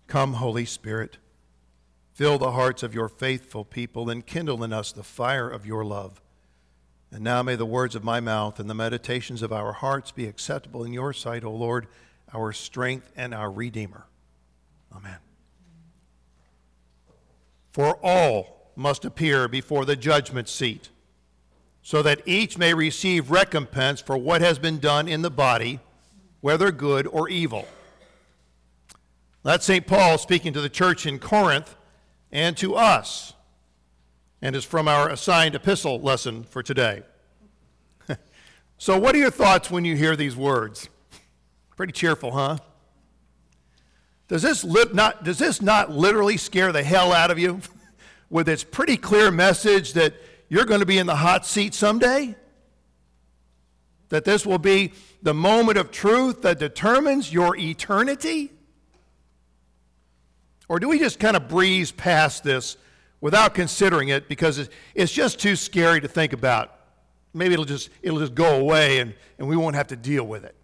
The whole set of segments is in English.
Come, Holy Spirit, fill the hearts of your faithful people and kindle in us the fire of your love. And now may the words of my mouth and the meditations of our hearts be acceptable in your sight, O Lord, our strength and our Redeemer. Amen. For all must appear before the judgment seat, so that each may receive recompense for what has been done in the body, whether good or evil. That's St. Paul speaking to the church in Corinth and to us, and is from our assigned epistle lesson for today. So what are your thoughts when you hear these words? Pretty cheerful, huh? Does this not literally scare the hell out of you with its pretty clear message that you're going to be in the hot seat someday? That this will be the moment of truth that determines your eternity? Or do we just kind of breeze past this without considering it because it's just too scary to think about? Maybe it'll just go away and we won't have to deal with it.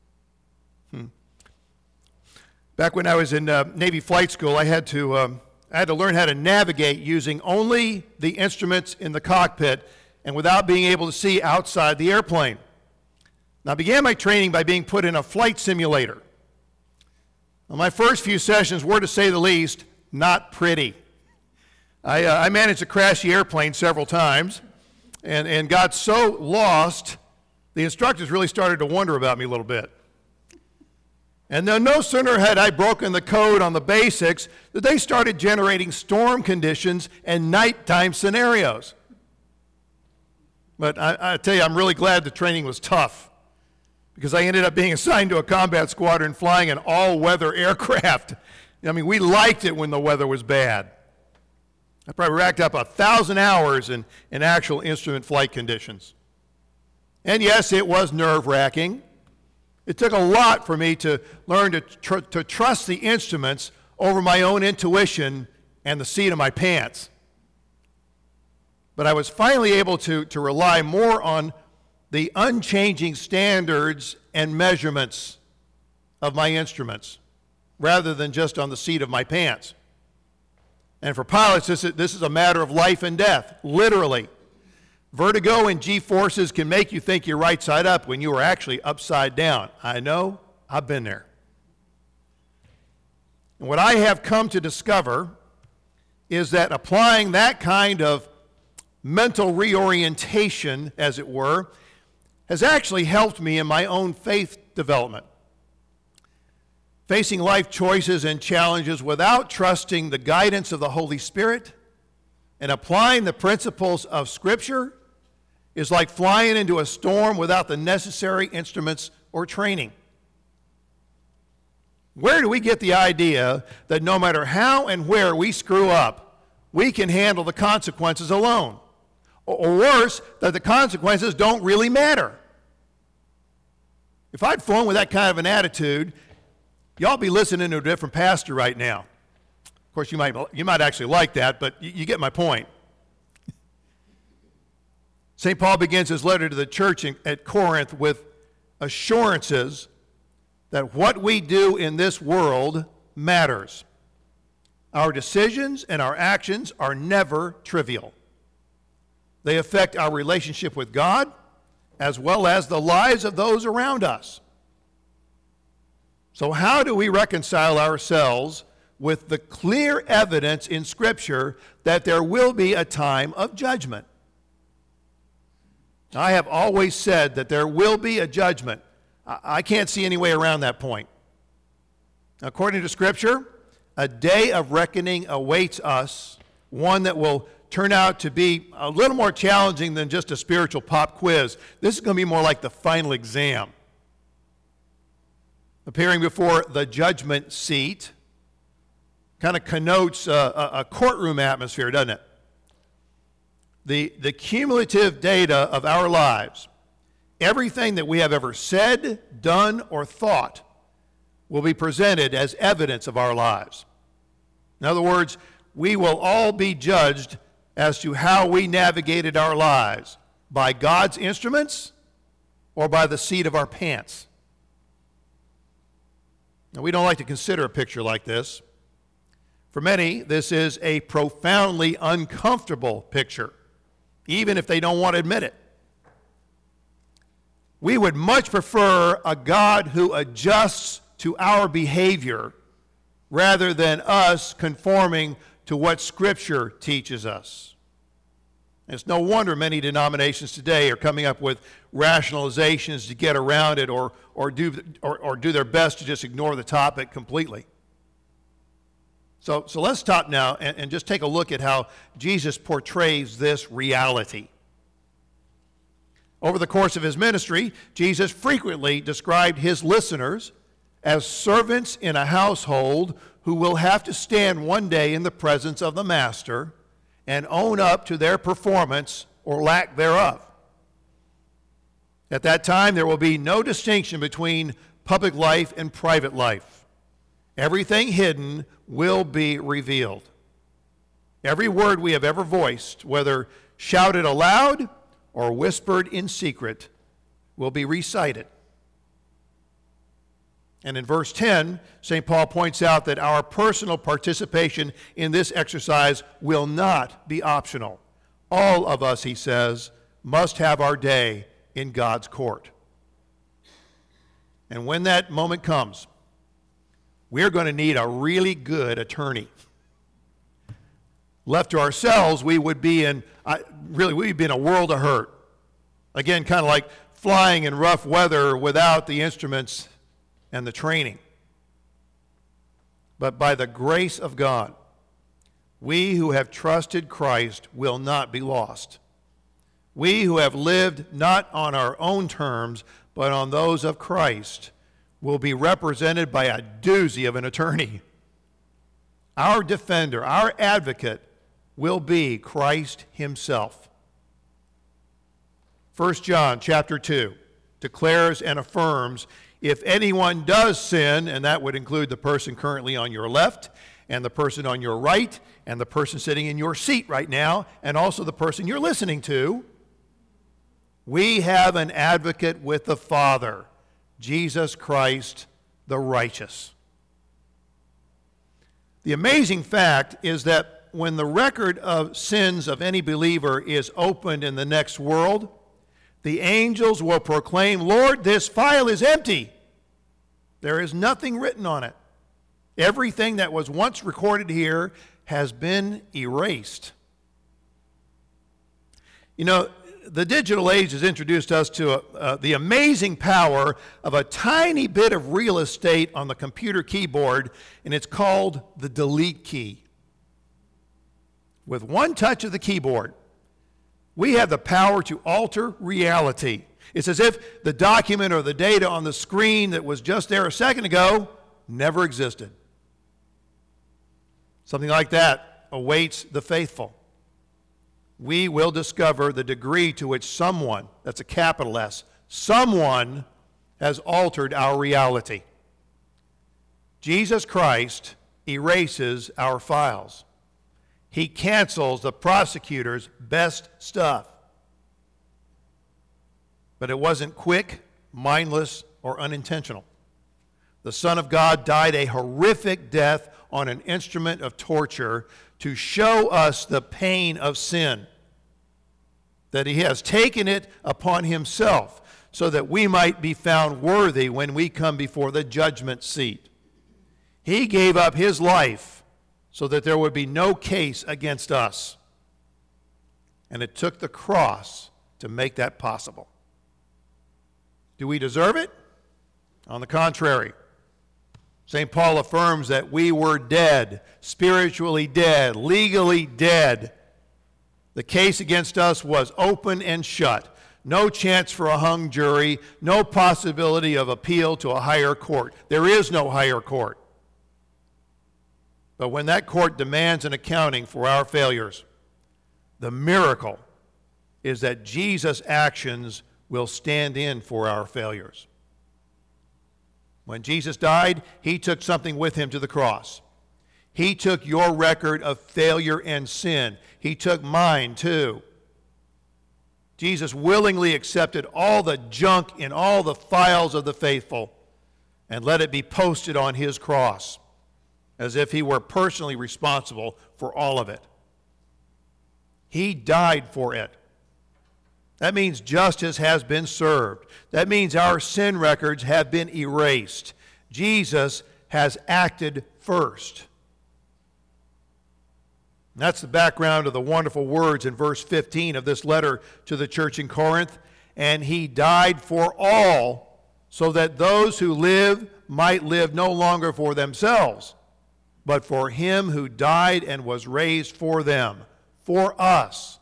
Back when I was in Navy flight school, I had to learn how to navigate using only the instruments in the cockpit and without being able to see outside the airplane. Now, I began my training by being put in a flight simulator. Well, my first few sessions were, to say the least, not pretty. I managed to crash the airplane several times and got so lost, the instructors really started to wonder about me a little bit. And then no sooner had I broken the code on the basics that they started generating storm conditions and nighttime scenarios. But I tell you, I'm really glad the training was tough, because I ended up being assigned to a combat squadron flying an all-weather aircraft. I mean, we liked it when the weather was bad. I probably racked up 1,000 hours in actual instrument flight conditions. And yes, it was nerve-wracking. It took a lot for me to learn to trust the instruments over my own intuition and the seat of my pants. But I was finally able to rely more on the unchanging standards and measurements of my instruments rather than just on the seat of my pants. And for pilots, this is a matter of life and death, literally. Vertigo and G-forces can make you think you're right side up when you are actually upside down. I know, I've been there. And what I have come to discover is that applying that kind of mental reorientation, as it were, has actually helped me in my own faith development. Facing life choices and challenges without trusting the guidance of the Holy Spirit and applying the principles of Scripture is like flying into a storm without the necessary instruments or training. Where do we get the idea that no matter how and where we screw up, we can handle the consequences alone? Or worse, that the consequences don't really matter? If I'd flown with that kind of an attitude, y'all be listening to a different pastor right now. Of course, you might actually like that, but you get my point. St. Paul begins his letter to the church at Corinth with assurances that what we do in this world matters. Our decisions and our actions are never trivial. They affect our relationship with God as well as the lives of those around us. So how do we reconcile ourselves with the clear evidence in Scripture that there will be a time of judgment? I have always said that there will be a judgment. I can't see any way around that point. According to Scripture, a day of reckoning awaits us, one that will turn out to be a little more challenging than just a spiritual pop quiz. This is going to be more like the final exam. Appearing before the judgment seat kind of connotes a courtroom atmosphere, doesn't it? The cumulative data of our lives, everything that we have ever said, done, or thought, will be presented as evidence of our lives. In other words, we will all be judged as to how we navigated our lives, by God's instruments or by the seat of our pants. Now, we don't like to consider a picture like this, For many, this is a profoundly uncomfortable picture, even if they don't want to admit it. We would much prefer a God who adjusts to our behavior rather than us conforming to what Scripture teaches us. It's no wonder many denominations today are coming up with rationalizations to get around it or do their best to just ignore the topic completely. So let's stop now and just take a look at how Jesus portrays this reality. Over the course of his ministry, Jesus frequently described his listeners as servants in a household who will have to stand one day in the presence of the master and own up to their performance or lack thereof. At that time, there will be no distinction between public life and private life. Everything hidden will be revealed. Every word we have ever voiced, whether shouted aloud or whispered in secret, will be recited. And in verse 10, St. Paul points out that our personal participation in this exercise will not be optional. All of us, he says, must have our day in God's court. And when that moment comes, we're going to need a really good attorney. Left to ourselves, we would be in a world of hurt. Again, kind of like flying in rough weather without the instruments and the training. But by the grace of God, we who have trusted Christ will not be lost. We who have lived not on our own terms, but on those of Christ, will be represented by a doozy of an attorney. Our defender, our advocate, will be Christ himself. 1 John chapter 2 declares and affirms, if anyone does sin, and that would include the person currently on your left, and the person on your right, and the person sitting in your seat right now, and also the person you're listening to, we have an advocate with the Father, Jesus Christ, the righteous. The amazing fact is that when the record of sins of any believer is opened in the next world, the angels will proclaim, Lord, this file is empty. There is nothing written on it. Everything that was once recorded here has been erased. You know, the digital age has introduced us to the amazing power of a tiny bit of real estate on the computer keyboard, and it's called the delete key. With one touch of the keyboard, we have the power to alter reality. It's as if the document or the data on the screen that was just there a second ago never existed. Something like that awaits the faithful. We will discover the degree to which someone, that's a capital S, someone has altered our reality. Jesus Christ erases our files. He cancels the prosecutor's best stuff. But it wasn't quick, mindless, or unintentional. The Son of God died a horrific death on an instrument of torture to show us the pain of sin, that he has taken it upon himself so that we might be found worthy when we come before the judgment seat. He gave up his life so that there would be no case against us. And it took the cross to make that possible. Do we deserve it? On the contrary, St. Paul affirms that we were dead, spiritually dead, legally dead. The case against us was open and shut. No chance for a hung jury, no possibility of appeal to a higher court. There is no higher court. But when that court demands an accounting for our failures, the miracle is that Jesus' actions will stand in for our failures. When Jesus died, he took something with him to the cross. He took your record of failure and sin. He took mine too. Jesus willingly accepted all the junk in all the files of the faithful and let it be posted on his cross. as if he were personally responsible for all of it. He died for it. That means justice has been served. That means our sin records have been erased. Jesus has acted first. And that's the background of the wonderful words in verse 15 of this letter to the church in Corinth. And he died for all, so that those who live might live no longer for themselves, but for him who died and was raised for them, for us.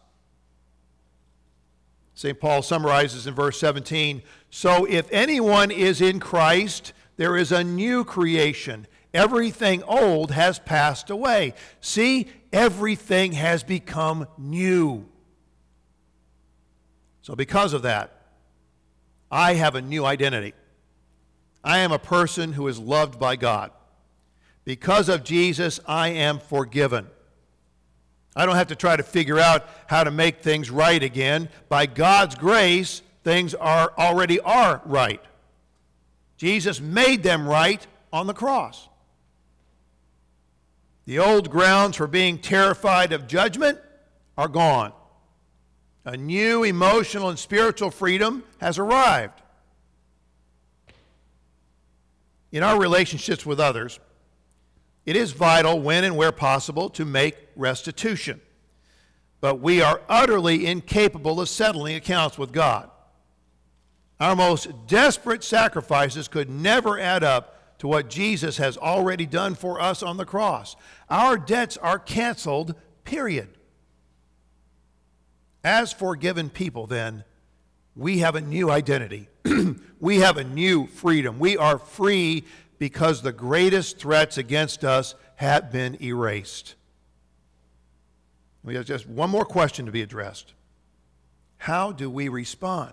St. Paul summarizes in verse 17, so if anyone is in Christ, there is a new creation. Everything old has passed away. See, everything has become new. So because of that, I have a new identity. I am a person who is loved by God. Because of Jesus, I am forgiven. I don't have to try to figure out how to make things right again. By God's grace, things already are right. Jesus made them right on the cross. The old grounds for being terrified of judgment are gone. A new emotional and spiritual freedom has arrived. In our relationships with others, it is vital when and where possible to make restitution. But we are utterly incapable of settling accounts with God. Our most desperate sacrifices could never add up to what Jesus has already done for us on the cross. Our debts are canceled, period. As forgiven people, then, we have a new identity. We have a new freedom. We are free because the greatest threats against us have been erased. We have just one more question to be addressed. How do we respond?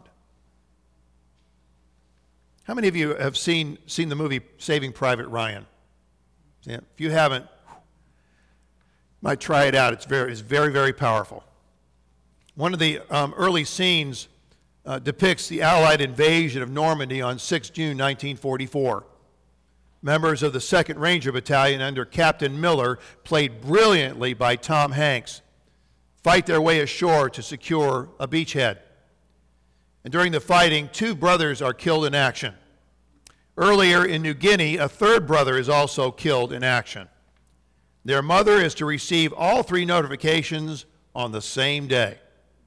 How many of you have seen the movie Saving Private Ryan? Yeah, if you haven't, you might try it out. It's very, very powerful. One of the early scenes depicts the Allied invasion of Normandy on 6 June 1944. Members of the 2nd Ranger Battalion under Captain Miller, played brilliantly by Tom Hanks, fight their way ashore to secure a beachhead. And during the fighting, 2 brothers are killed in action. Earlier in New Guinea, a 3rd brother is also killed in action. Their mother is to receive all 3 notifications on the same day.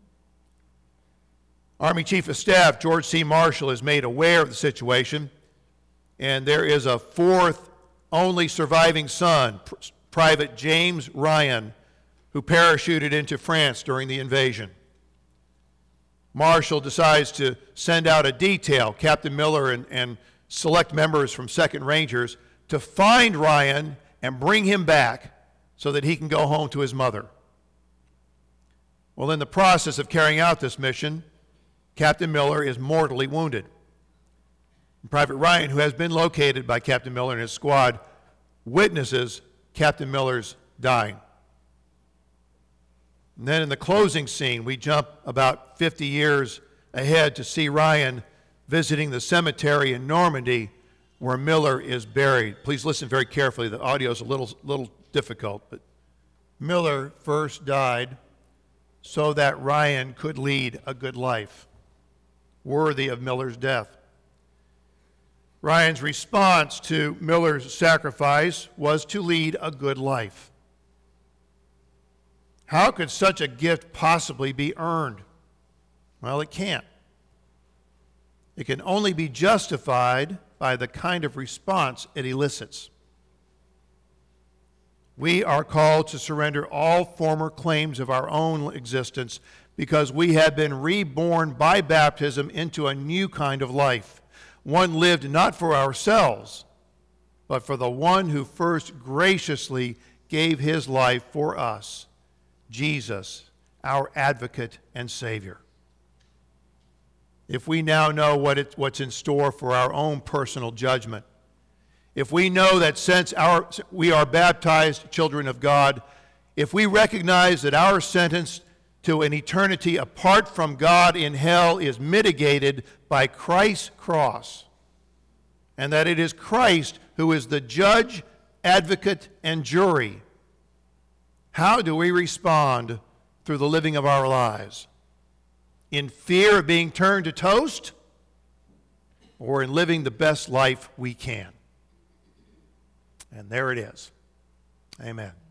Army Chief of Staff George C. Marshall is made aware of the situation, and there is a 4th only surviving son, Private James Ryan, who parachuted into France during the invasion. Marshall decides to send out a detail, Captain Miller and select members from 2nd Rangers, to find Ryan and bring him back so that he can go home to his mother. Well, in the process of carrying out this mission, Captain Miller is mortally wounded. Private Ryan, who has been located by Captain Miller and his squad, witnesses Captain Miller's dying. And then in the closing scene, we jump about 50 years ahead to see Ryan visiting the cemetery in Normandy where Miller is buried. Please listen very carefully. The audio is a little difficult, but Miller first died so that Ryan could lead a good life, worthy of Miller's death. Ryan's response to Miller's sacrifice was to lead a good life. How could such a gift possibly be earned? Well, it can't. It can only be justified by the kind of response it elicits. We are called to surrender all former claims of our own existence because we have been reborn by baptism into a new kind of life, one lived not for ourselves, but for the one who first graciously gave his life for us, Jesus, our advocate and Savior. If we now know what's in store for our own personal judgment, if we know that since we are baptized children of God, if we recognize that our sentence to an eternity apart from God in hell is mitigated by Christ's cross, and that it is Christ who is the judge advocate, and jury. How do we respond through the living of our lives? In fear of being turned to toast, or in living the best life we can? And there it is. Amen.